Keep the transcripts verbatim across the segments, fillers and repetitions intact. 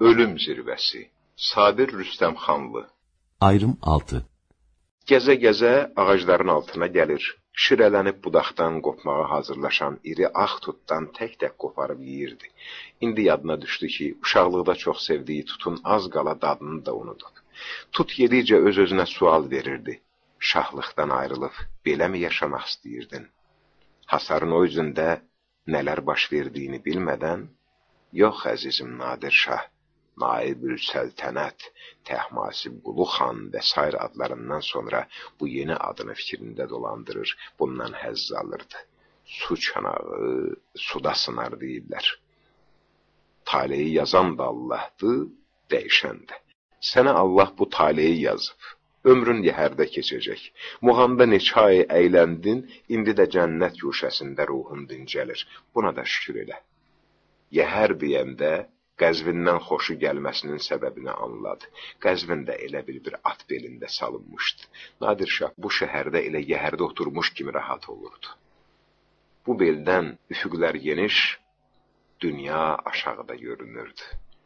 Ölüm zirvəsi. Sabir Rüstəmxanlı. Ayrım altı. Gəzə-gəzə ağacların altına gəlir. Şirələnib budaqdan qopmağa hazırlaşan iri ağ tutdan tək-tək qoparıb yeyirdi. İndi yadına düşdü ki, uşaqlıqda çox sevdiyi tutun az qala dadını da unudub. Tut yedikcə öz-özünə sual verirdi. Şahlıqdan ayrılıb, beləmi yaşamaq istəyirdin? Hasarın o üzündə nələr baş verdiyini bilmədən, yox əzizim Nadir Şah, Naibül Səltənət, Təhmasib Qulu xan və sair adlarından sonra bu yeni adını fikrində dolandırır, bundan həzz alırdı. Su çanağı, suda sınar deyirlər. Taleyi yazan da Allah'dır, dəyişən də. Sənə Allah bu taleyi yazıb. Ömrün yəhərdə keçəcək. Muğamda neçə ay əyləndin, indi də cənnət yuşəsində ruhun dincəlir. Buna da şükür elə. Yəhər deyəndə Qəzvindən xoşu gəlməsinin səbəbini anladı. Qəzvin də elə bil bir at belində salınmışdı. Nadir Şah bu şəhərdə elə yəhərdə oturmuş kimi rahat olurdu. Bu beldən üfüqlər geniş, dünya aşağıda görünürdü.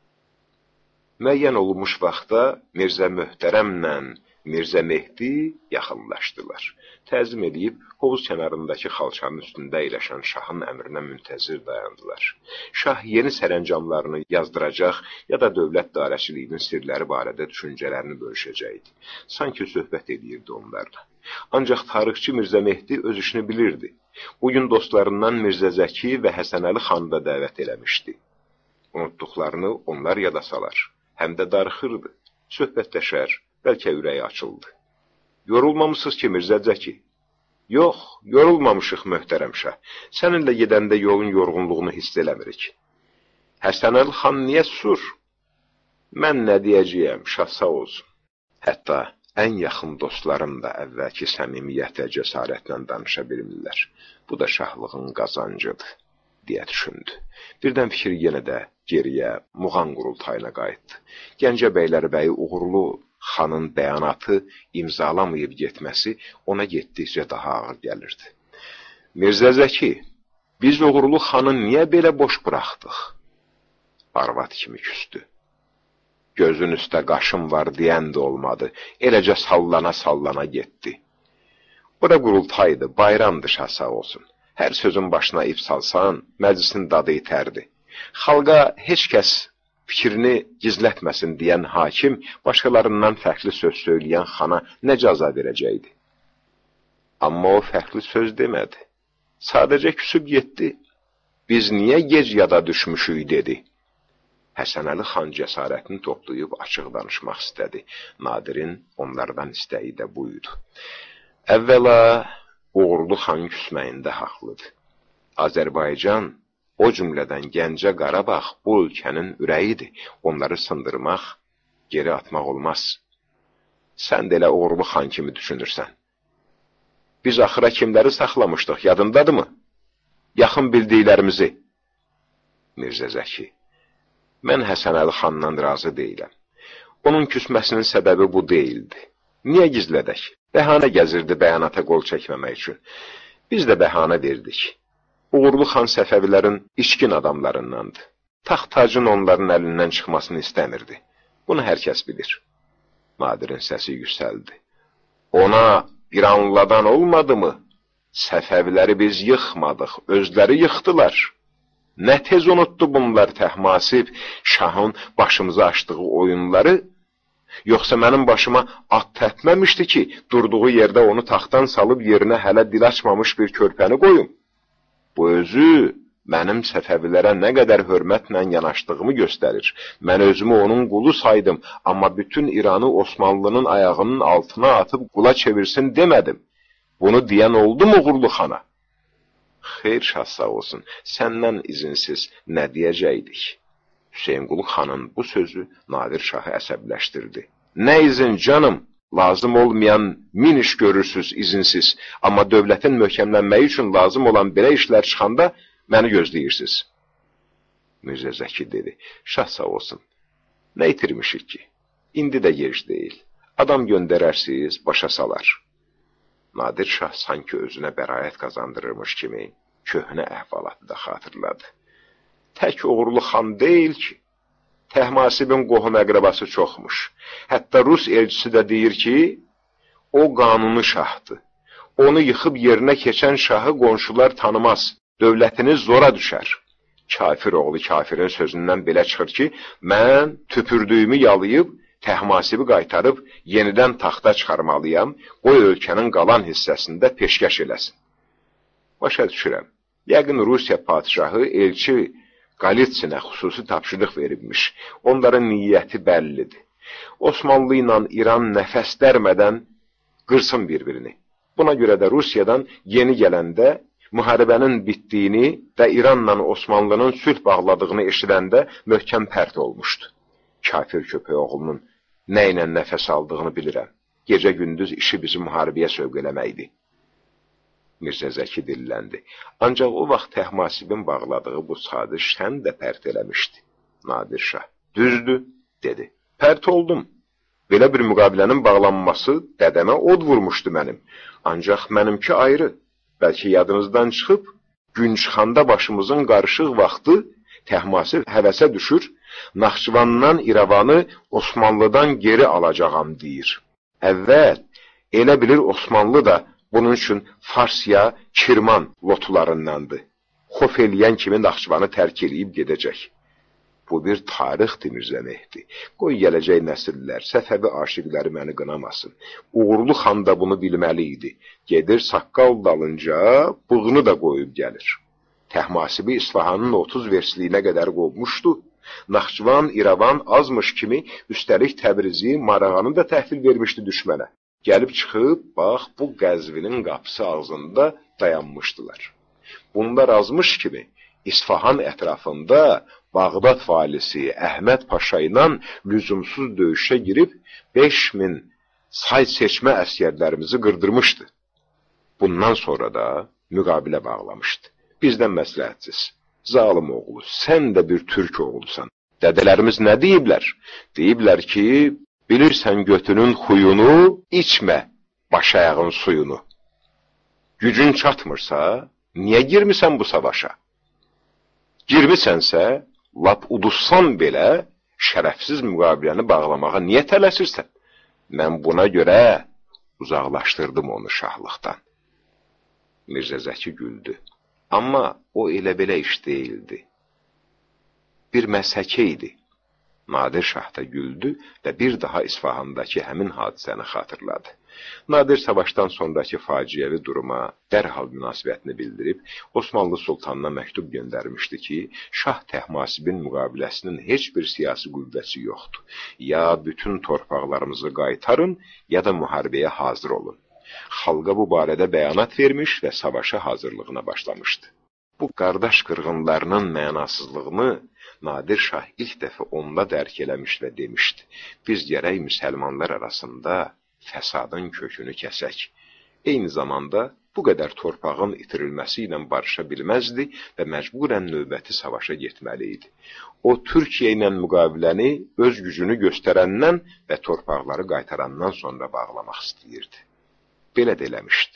Müəyyən olmuş vaxtda Mirzə Möhtərəmlə Mirzə Mehdi yaxınlaşdılar. Təzim edib, hovuz kənarındakı xalçanın üstündə əyləşən şahın əmrinə müntəzir dayandılar. Şah yeni sərəncamlarını yazdıracaq ya da dövlət dairəçiliyinin sirləri barədə düşüncələrini bölüşəcəkdi. Sanki söhbət edirdi onlarla. Ancaq tarixçi Mirzə Mehdi öz işini bilirdi. Bugün dostlarından Mirzə Zəki və Həsənəli xanı da dəvət eləmişdi. Unutduqlarını onlar yada salar. Həm də darıxırdı. Söhbətləşər, bəlkə ürəyi açıldı. Yorulmamısınız ki, Mirzə Zəki? Yox, yorulmamışıq möhtərəm şah. Səninlə gedəndə yolun yorğunluğunu hiss eləmirik. Həsənəli xan niyə susur? Mən nə deyəcəyəm, şah sağ olsun. Hətta ən yaxın dostlarım da əvvəlki səmimiyyətlə, cəsarətlə danışa bilmirlər. Bu da şahlığın qazancıdır, deyə düşündü. Birdən fikir yenə də geriyə, Muğan qurultayına qayıtdı. Gəncə bəylərbəyi uğurlu xanın bəyanatı imzalamayıb getməsi ona getdikcə daha ağır gəlirdi. Mirzə Zəki, biz uğurlu xanı niyə belə boş buraxdıq? Arvad kimi küstü. Gözün üstə qaşım var deyən də olmadı. Eləcə sallana-sallana getdi. O da qurultaydı, bayramdı şah sağ olsun. Hər sözün başına ip salsan, məclisin dadı itərdi. Xalqa heç kəs fikrini gizlətməsin deyən hakim, başqalarından fərqli söz söyləyən xana nə cəza verəcəkdi? Amma o fərqli söz demədi. Sadəcə küsüb getdi. Biz niyə gec yada düşmüşük, dedi. Həsənəli xan cəsarətini toplayıb açıq danışmaq istədi. Nadirin onlardan istəyi də buydu. Əvvəla, uğurlu xan küsməyində haqlıdır. Azərbaycan, o cümlədən Gəncə Qarabağ bu ölkənin ürəyidir. Onları sındırmaq, geri atmaq olmaz. Sən də elə uğurlu xan kimi düşünürsən. Biz axıra kimləri saxlamışdıq, yadındadır mı? Yaxın bildiklərimizi. Mirzə Zəki, mən Həsənəli xandan razı deyiləm. Onun küsməsinin səbəbi bu deyildi. Niyə gizlədək? Bəhanə gəzirdi bəyanata qol çəkməmək üçün. Biz də bəhanə verdik. Uğurlu xan Səfəvilərin içkin adamlarındandır. Taxt-tacın onların əlindən çıxmasını istəmirdi. Bunu hər kəs bilir. Nadirin səsi yüksəldi. Ona bir anladan olmadı mı? Səfəviləri biz yıxmadıq, özləri yıxdılar. Nə tez unutdu bunlar Təhmasib, şahın başımıza açdığı oyunları? Yoxsa mənim başıma at təpməmişdi ki, durduğu yerdə onu taxtdan salıb yerinə hələ dil açmamış bir körpəni qoyum? Bu özü mənim Səfəvilərə nə qədər hörmətlə yanaşdığımı göstərir. Mən özümü onun qulu saydım, amma bütün İranı Osmanlının ayağının altına atıb qula çevirsin demədim. Bunu deyən oldu mu uğurlu xana? Xeyr şah sağ olsun, səndən izinsiz nə deyəcəkdik? Hüseynqulu xanın bu sözü Nadir şahı əsəbləşdirdi. Nə izin canım? Lazım olmayan min iş görürsüz izinsiz, amma dövlətin möhkəmlənməyi üçün lazım olan belə işlər çıxanda məni gözləyirsiniz. Mirzə Zəki dedi, şah sağ olsun, nə itirmişik ki? İndi də gec deyil, adam göndərərsiniz, başa salar. Nadir şah sanki özünə bəraət qazandırırmış kimi köhnə əhvalatı da xatırladı. Tək uğurlu xan deyil ki, Təhmasibin qohum əqrəbası çoxmuş. Hətta Rus elçisi də deyir ki, o qanuni şahdır. Onu yıxıb yerinə keçən şahı qonşular tanımaz, dövlətiniz zora düşər. Kafir oğlu kafirin sözündən belə çıxır ki, mən tüpürdüyümü yalayıb, Təhmasibi qaytarıb, yenidən taxta çıxarmalıyam, qoy ölkənin qalan hissəsində peşkəş eləsin. Başa düşürəm. Yəqin Rusiya padişahı elçi Qalitsinə xüsusi tapşırıq veribmiş. Onların niyyəti bəllidir. Osmanlı ilə İran nəfəs dərmədən qırsın bir-birini. Buna görə də Rusiyadan yeni gələndə müharibənin bitdiyini və İranla Osmanlının sülh bağladığını eşidəndə möhkəm pərt olmuşdu. Kafir köpək oğlunun nə ilə nəfəs aldığını bilirəm. Gecə-gündüz işi bizi müharibəyə sövq eləməkdir. Mirzə Zəki dilləndi. Ancaq o vaxt Təhmasibin bağladığı bu sadıç sən də pərt eləmişdi. Nadir Şah, düzdür, dedi. Pərt oldum. Belə bir müqabilənin bağlanması dədəmə od vurmuşdu mənim. Ancaq mənimki ayrı. Bəlkə yadınızdan çıxıb, gün çıxanda başımızın qarışıq vaxtı Təhmasib həvəsə düşür, Naxçıvandan İrəvanı Osmanlıdan geri alacağam deyir. Əvvəl, elə bilir Osmanlı da bunun üçün Fars ya Kirman lotularındandır. Xof eləyən kimi Naxçıvanı tərk eləyib gedəcək. Bu bir tarixdir Mirzə Mehdi. Qoy gələcək nəsillər, Səfəvi aşiqləri məni qınamasın. Uğurlu xan da bunu bilməli idi. Gedir saqqal dalınca bığını da qoyub gəlir. Təhmasibi İsfahanın otuz versliyinə qədər qovmuşdu. Naxçıvan, İrəvan azmış kimi, üstəlik Təbrizi, Marağanı da təhvil vermişdi düşmənə. Gəlib çıxıb, bax, bu Qəzvinin qapısı ağzında dayanmışdılar. Bunlar azmış kimi, İsfahan ətrafında Bağdad valisi Əhməd Paşa ilə lüzumsuz döyüşə girib beş min say seçmə əsgərlərimizi qırdırmışdı. Bundan sonra da müqabilə bağlamışdı. Bizdən məsləhətsiz. Zalim oğlu, sən də bir türk oğlusan. Dədələrimiz nə deyiblər? Deyiblər ki, bilirsən götünün xuyunu, içmə baş ayağın suyunu. Gücün çatmırsa, niyə girmisən bu savaşa? Girmisənsə, lap uduzsan belə, şərəfsiz müqabiləni bağlamağa niyə tələsirsən? Mən buna görə uzaqlaşdırdım onu şahlıqdan. Mirzə Zəki güldü. Amma o elə belə iş deyildi. Bir məshəkə idi. Nadir Şah da güldü və bir daha İsfahandakı həmin hadisəni xatırladı. Nadir savaşdan sonraki faciəvi duruma dərhal münasibətini bildirib, Osmanlı Sultanına məktub göndərmişdi ki, Şah Təhmasibin müqabiləsinin heç bir siyasi qüvvəsi yoxdur. Ya bütün torpaqlarımızı qaytarın, ya da müharibəyə hazır olun. Xalqa bu barədə bəyanat vermiş və savaşa hazırlığına başlamışdı. Bu qardaş qırğınlarının mənasızlığını Nadir Şah ilk dəfə onda dərk eləmiş və demişdi. Biz gərək müsəlmanlar arasında fəsadın kökünü kəsək. Eyni zamanda bu qədər torpağın itirilməsi ilə barışa bilməzdi və məcburən növbəti savaşa getməli idi. O, Türkiyə ilə müqaviləni öz gücünü göstərəndən və torpaqları qaytarandan sonra bağlamaq istəyirdi. Belə də eləmişdi.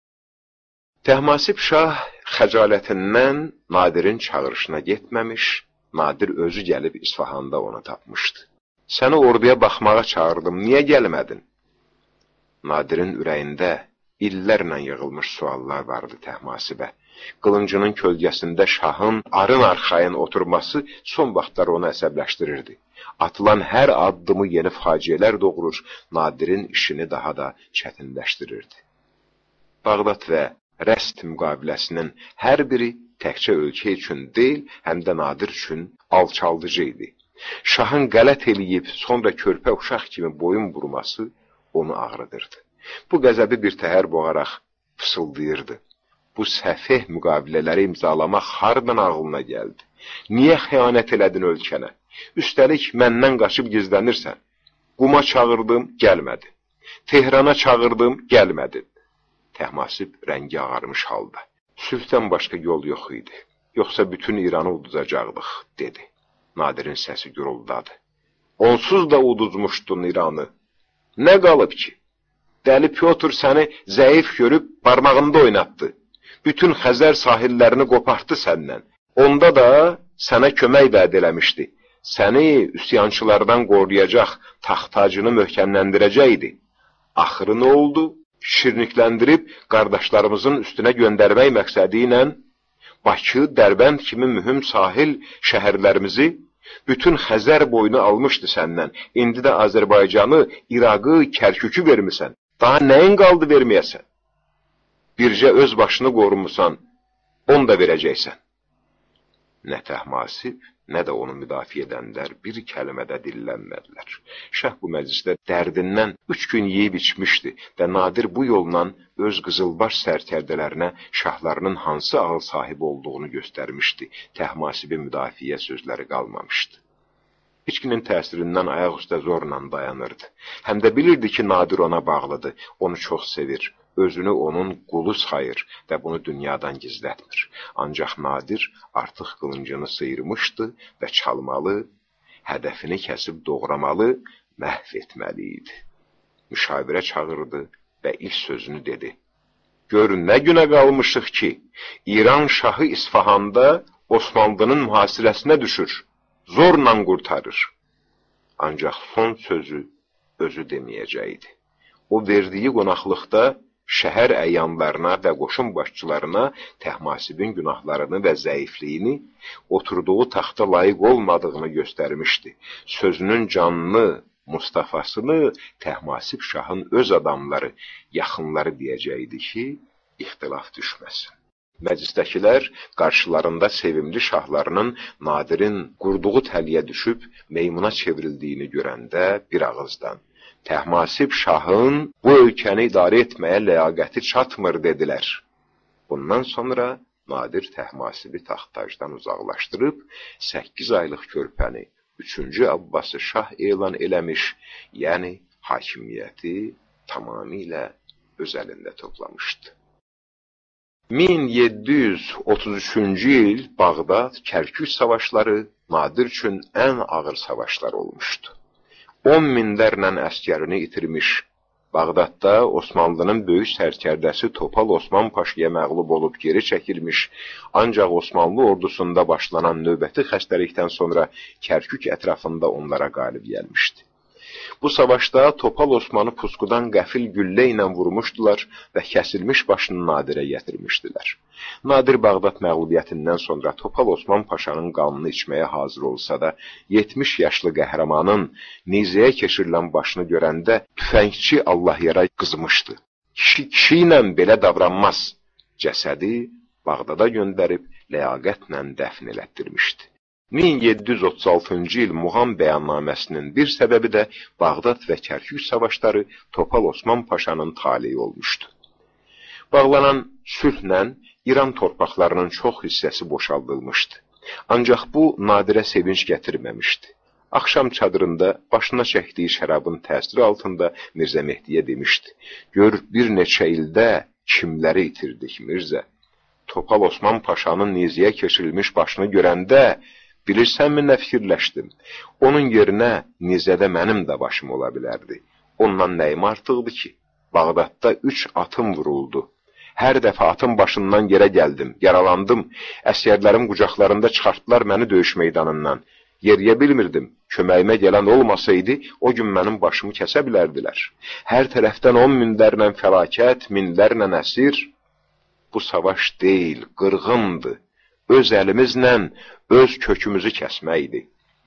Təhmasib Şah xəcalətindən Nadirin çağırışına getməmiş, Nadir özü gəlib İsfahanda onu tapmışdı. Səni orduya baxmağa çağırdım, niyə gəlmədin? Nadirin ürəyində illərlə yığılmış suallar vardı Təhmasibə. Qılıncının kölgəsində şahın arın arxayın oturması son vaxtlar onu əsəbləşdirirdi. Atılan hər addımı yeni faciələr doğurur, Nadirin işini daha da çətinləşdirirdi. Bağdad və Rəst müqabiləsinin hər biri təkcə ölkə üçün deyil, həm də Nadir üçün alçaldıcı idi. Şahın qələt eləyib, sonra körpə uşaq kimi boyun vurması onu ağrıdırdı. Bu qəzəbi bir təhər boğaraq fısıldayırdı. Bu səfeh müqabilələri imzalamaq hardan ağlına gəldi? Niyə xəyanət elədin ölkənə? Üstəlik məndən qaçıb gizlənirsən. Quma çağırdım, gəlmədin. Tehrana çağırdım, gəlmədin. Təhmasib rəngi ağarmış halda. Sülhdən başqa yol yox idi. Yoxsa bütün İranı uduzacaqdıq, dedi. Nadirin səsi güruldadı. Onsuz da uduzmuşdun İranı. Nə qalıb ki? Dəli Pyotr səni zəif görüb parmağında oynatdı. Bütün Xəzər sahillərini qopartdı səndən. Onda da sənə kömək vəd eləmişdi. səni üsyançılardan qoruyacaq taxt-tacını möhkəmləndirəcəkdi. Axırı nə oldu? Şirnikləndirib qardaşlarımızın üstünə göndərmək məqsədi ilə Bakı, Dərbənd kimi mühüm sahil şəhərlərimizi, bütün Xəzər boyunu almışdı səndən. İndi də Azərbaycanı, İraqı, Kərkükü vermisən. Daha nəyin qaldı verməyəsən? Bircə öz başını qorumusan, onu da verəcəksən. Nə Təhmasib, nə də onu müdafiə edənlər bir kəlmədə dillənmədilər. Şah bu məclisdə dərdindən üç gün yeyib içmişdi və Nadir bu yolla öz qızılbaş sərkərdələrinə şahlarının hansı ağıl sahibi olduğunu göstərmişdi. Təhmasibin müdafiə sözləri qalmamışdı. İçkinin təsirindən ayaq üstə zorla dayanırdı. Həm də bilirdi ki, Nadir ona bağlıdır, onu çox sevir. Özünü onun qulu sayır və bunu dünyadan gizlətmir. Ancaq Nadir artıq qılıncını sıyırmışdı və çalmalı, hədəfini kəsib doğramalı, məhv etməli idi. Müşavirə çağırdı və ilk sözünü dedi. Gör, nə günə qalmışıq ki, İran şahı İsfahanda Osmanlının mühasirəsinə düşür, zorla qurtarır. Ancaq son sözü özü deməyəcəkdi. O verdiyi qonaqlıqda şəhər əyanlarına və qoşun başçılarına Təhmasibin günahlarını və zəifliyini, oturduğu taxta layiq olmadığını göstərmişdi. Sözünün canını, Mustafasını Təhmasib şahın öz adamları, yaxınları deyəcəkdi ki, ixtilaf düşməsin. Məclisdəkilər qarşılarında sevimli şahlarının Nadirin qurduğu təliyə düşüb meymuna çevrildiyini görəndə bir ağızdan Təhmasib şahın bu ölkəni idarə etməyə ləyaqəti çatmır dedilər. Bundan sonra Nadir Təhmasibi taxt-tacdan uzaqlaşdırıb səkkiz aylıq körpəni üçüncü Abbası şah elan eləmiş, yəni hakimiyyəti tamamilə öz əlində toplamışdı. min yeddi yüz otuz üçüncü il Bağdad, Kərkük savaşları Nadir üçün ən ağır savaşlar olmuşdu. on minlərlə əskərini itirmiş, Bağdadda Osmanlının böyük sərkərdəsi Topal Osman Paşaya məğlub olub geri çəkilmiş, ancaq Osmanlı ordusunda başlanan növbəti xəstəlikdən sonra Kərkük ətrafında onlara qalib gəlmişdi. Bu savaşda Topal Osmanı pusqudan qəfil güllə ilə vurmuşdular və kəsilmiş başını Nadirə gətirmişdilər. Nadir Bağdad məğlubiyyətindən sonra Topal Osman Paşanın qanını içməyə hazır olsa da, yetmiş yaşlı qəhrəmanın nizəyə keçirilən başını görəndə tüfəngçi Allahyara qızmışdı. Kişi kişi ilə belə davranmaz. Cəsədi Bağdada göndərib ləyaqətlə dəfn elətdirmişdi. min yeddi yüz otuz altıncı il Muğam bəyannaməsinin bir səbəbi də Bağdad və Kərkük savaşları Topal Osman Paşanın taleyi olmuşdu. Bağlanan sülhlə İran torpaqlarının çox hissəsi boşaldılmışdı. Ancaq bu Nadirə sevinç gətirməmişdi. Axşam çadırında başına çəkdiyi şərabın təsiri altında Mirzə Mehdiyə demişdi. Gör, bir neçə ildə kimləri itirdik Mirzə? Topal Osman Paşanın nizəyə keçirilmiş başını görəndə bilirsənmi nə fikirləşdim? Onun yerinə nizədə mənim də başım ola bilərdi. Ondan nəyim artıqdı ki? Bağdadda üç atım vuruldu. Hər dəfə atın başından yerə gəldim, yaralandım. Əsgərlərim qucaqlarında çıxartdılar məni döyüş meydanından. Yeriyə bilmirdim. Köməyimə gələn olmasaydı, o gün mənim başımı kəsə bilərdilər. Hər tərəfdən on minlərlə fəlakət, minlərlə əsir. Bu savaş deyil, qırğındı. Öz əlimizlə öz kökümüzü kəsməkdir.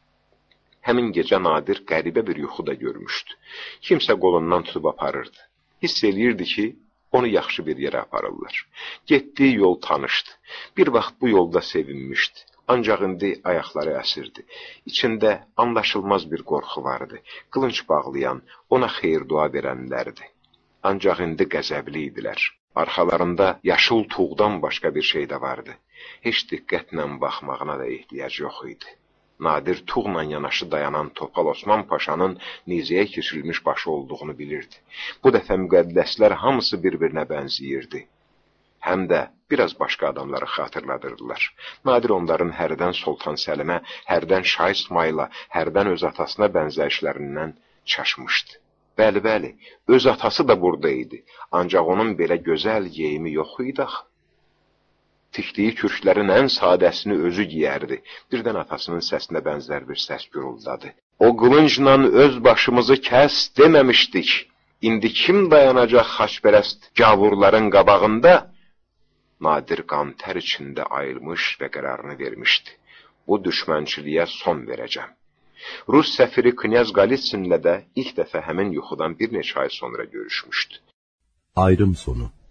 Həmin gecə Nadir qəribə bir yuxuda görmüşdü. Kimsə qolundan tutub aparırdı. Hiss eləyirdi ki, onu yaxşı bir yerə aparırlar. Getdiyi yol tanışdı. Bir vaxt bu yolda sevinmişdi. Ancaq indi ayaqları əsirdi. İçində anlaşılmaz bir qorxu vardı. Qılınc bağlayan, ona xeyir dua verənlərdi. Ancaq indi qəzəbli idilər. Arxalarında yaşıl tuğdan başqa bir şey də vardı. Heç diqqətlə baxmağına da ehtiyac yox idi. Nadir tuğla yanaşı dayanan Topal Osman Paşanın nizəyə keçirilmiş başı olduğunu bilirdi. Bu dəfə müqəddəslər hamısı bir-birinə bənziyirdi. Həm də biraz başqa adamları xatırladırdılar. Nadir onların hərdən Sultan Səlimə, hərdən Şah İsmaila, hərdən öz atasına bənzəyişlərindən çaşmışdı. Bəli, bəli, öz atası da burada idi. Ancaq onun belə gözəl geyimi yox idi axı. tikdiyi kürklərin ən sadəsini özü giyərdi. Birdən atasının səsinə bənzər bir səs gürüldadı. O qılıncla öz başımızı kəs deməmişdik. İndi kim dayanacaq xaçpərəst gavurların qabağında? Nadir qan tər içində ayılmış və qərarını vermişdi. Bu düşmənçiliyə son verəcəm. Rus səfiri Knyaz Qalitsinlə də ilk dəfə həmin yuxudan bir neçə ay sonra görüşmüşdü. Ayrım sonu.